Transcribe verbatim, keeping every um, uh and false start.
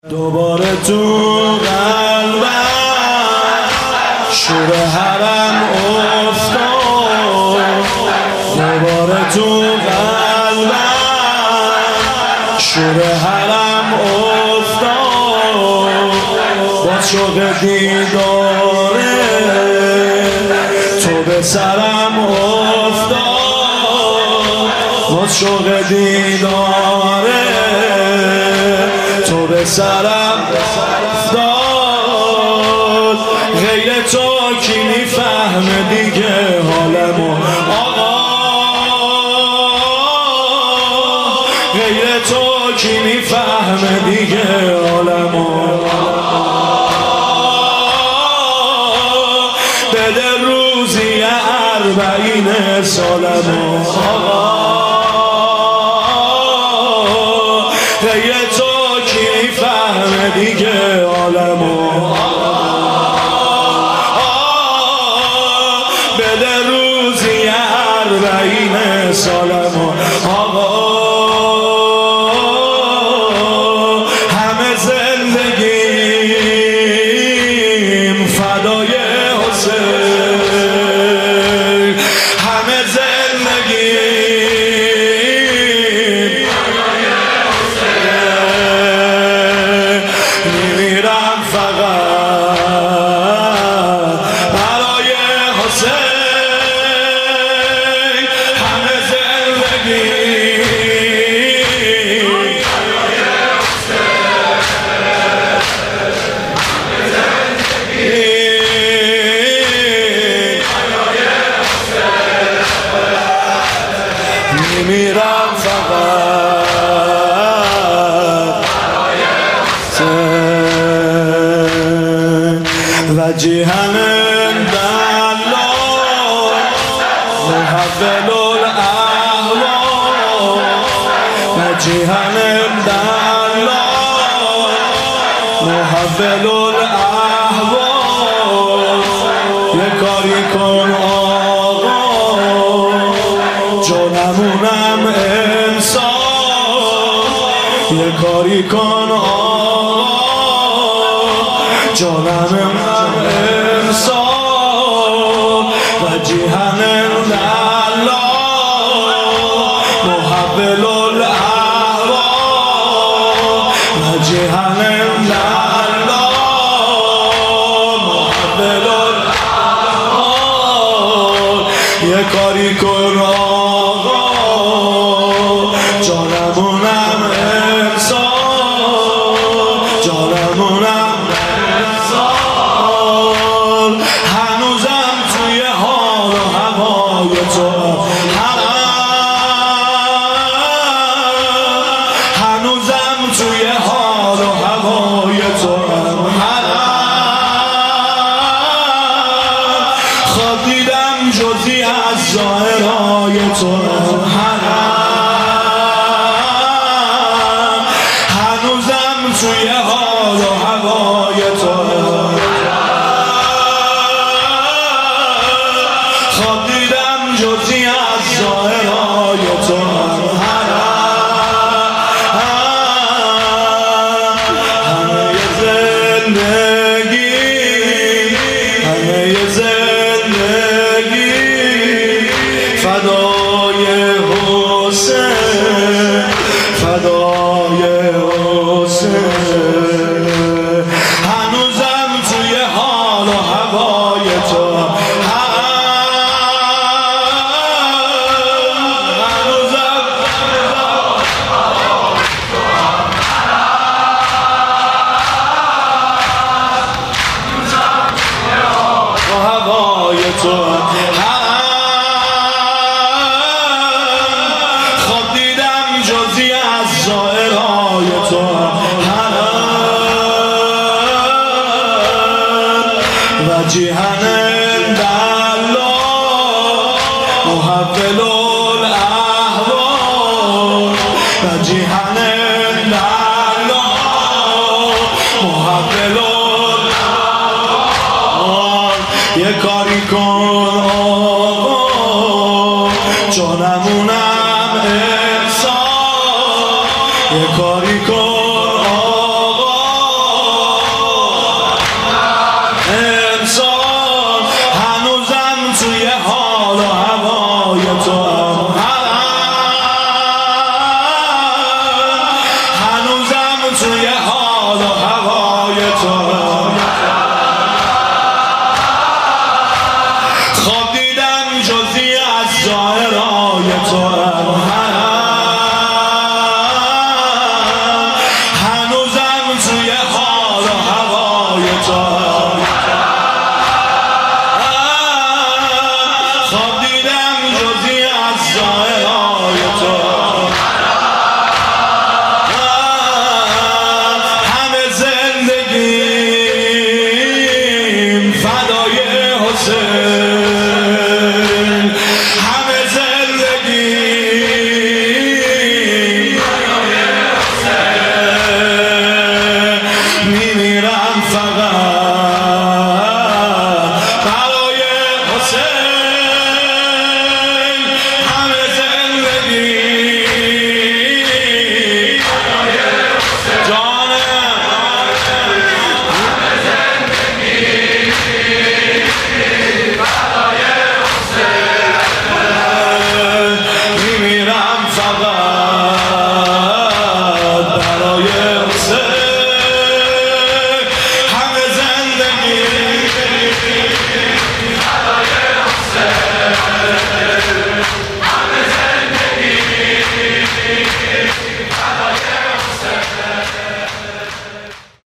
دوباره تو قلبم شور حرم افتاد، دوباره تو قلبم شور حرم افتاد، با شوق دیداره تو به سرم افتاد، با شوق دیداره تو به سرم افتاد. غیر تو کی میفهمه دیگه حالمو آقا، غیر تو کی میفهمه دیگه حالمو، بده روزی اربعین سالمو آقا، غیر تو فهم دیگه عالمو، بده روزی اربعین سالمو آقا. همه زندگیم فدای حسین، همه زندگیم فدای حسین، میمیرم فقط برای حسین، همه زندگی برای حسین، میمیرم فقط برای حسین. وجیهن دلال محول الاحوال، وجیهن دلال محول الاحوال، یه کاری کن آقا جانمونم انسان، یه کاری کن آقا جانمونم انسان. وجیهن دلال محول الاحوال، وجیهن دلال محول الاحوال، یه کاری کن آقا جانمونم انسان، جانمونم انسان. هنوزم توی حال و هوای تو هنوزم توی حال و هوای تو خواب دیدم جزی از ظاهرهای تو، هنوزم توی حال و هوای تو، خواب دیدم جزی از ظاهرهای تو، همه زندگی همه زندگی فدای حسین، فدای حسین. هنوزم توی حال و هوای تو، هنوزم و هوای تو، خواب دیدم جزی از ظاهرهای تو، وجیهن دلال محول الاحوال، وجیهن دلال محول الاحوال، یه کاری کن آقا جانمونم انسان، یه کاری کن آقا میمیرم فقط